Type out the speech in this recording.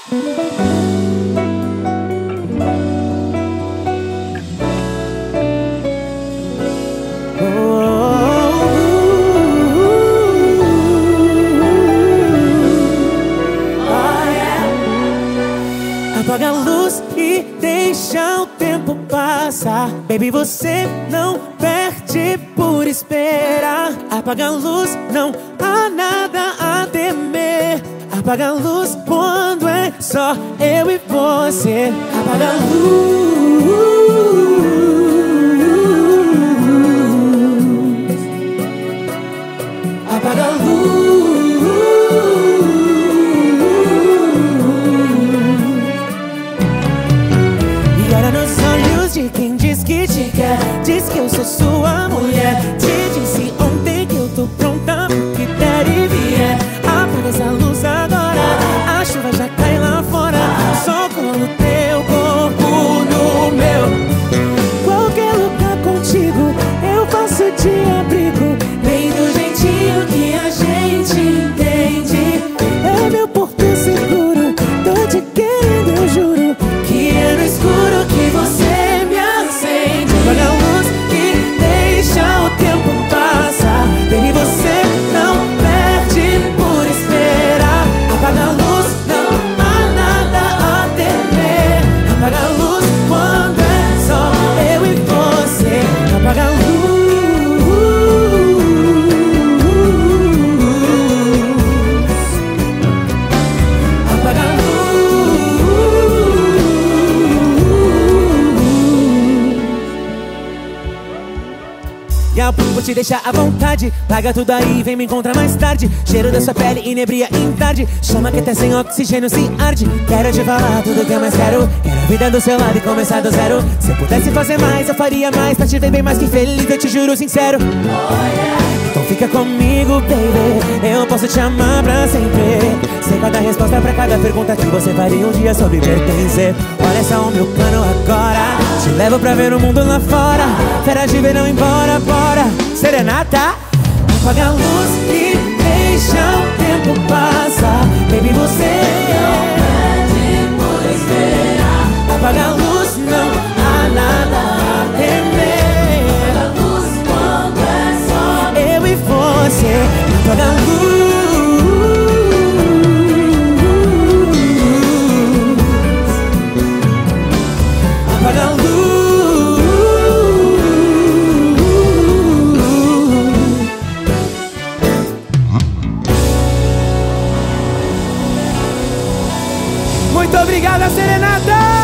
Apaga a luz e deixa o tempo passar. Baby, você não perde por esperar. Apaga a luz, não há nada a temer. Apaga a luz quando é só eu e você. Apaga a luz. Apaga a luz. De quem diz que te quer, diz que eu sou sua mulher. Te disse ontem que eu tô pronta pro que der e vier. Apaga essa luz agora, a chuva já cai lá fora. Só colo teu corpo no meu. Qualquer lugar contigo eu faço de abrigo, bem do jeitinho que a gente entende. É meu porto seguro, tô te querendo, eu juro. Que é no escuro que você apaga a luz e deixa o tempo passar. Baby, você não perde por esperar. Apaga a luz, não há nada a temer. Apaga a luz quando é só eu e você. Apaga a luz. Apaga a luz. Vou te deixar à vontade, paga tudo aí, vem me encontrar mais tarde. Cheiro da sua pele inebria em tarde, chama que até sem oxigênio se arde. Quero te falar tudo que eu mais quero. Quero a vida do seu lado e começar do zero. Se eu pudesse fazer mais, eu faria mais. Pra te ver bem mais que feliz, eu te juro sincero. Então fica comigo, baby, eu posso te amar pra sempre. Sei cada resposta pra cada pergunta que você faria um dia sobre pertencer. Olha só o meu plano agora, te levo pra ver o mundo lá fora. Férias de verão embora, bora. Serenata. Apaga a luz e deixa o tempo passar. Baby, você não perde por esperar. Apaga a luz, não há nada a temer. Apaga a luz quando é só eu e você. Apaga a luz. Apaga a luz. Muito obrigada, Serenata!